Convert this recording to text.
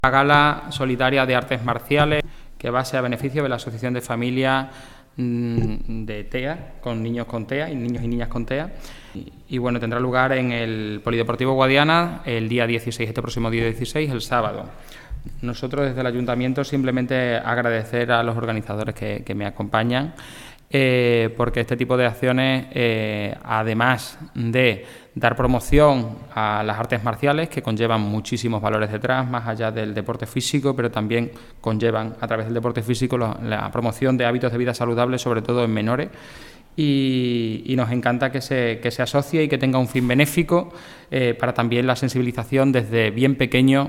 La gala solidaria de artes marciales que va a ser a beneficio de la Asociación de Familias de TEA, con niños con TEA y niños y niñas con TEA. Y bueno, tendrá lugar en el Polideportivo Guadiana el día 16, este próximo día 16, el sábado. Nosotros desde el Ayuntamiento simplemente agradecer a los organizadores que me acompañan, porque este tipo de acciones, además de dar promoción a las artes marciales, que conllevan muchísimos valores detrás, más allá del deporte físico, pero también conllevan a través del deporte físico la promoción de hábitos de vida saludables, sobre todo en menores. Y nos encanta que se asocie y que tenga un fin benéfico para también la sensibilización desde bien pequeño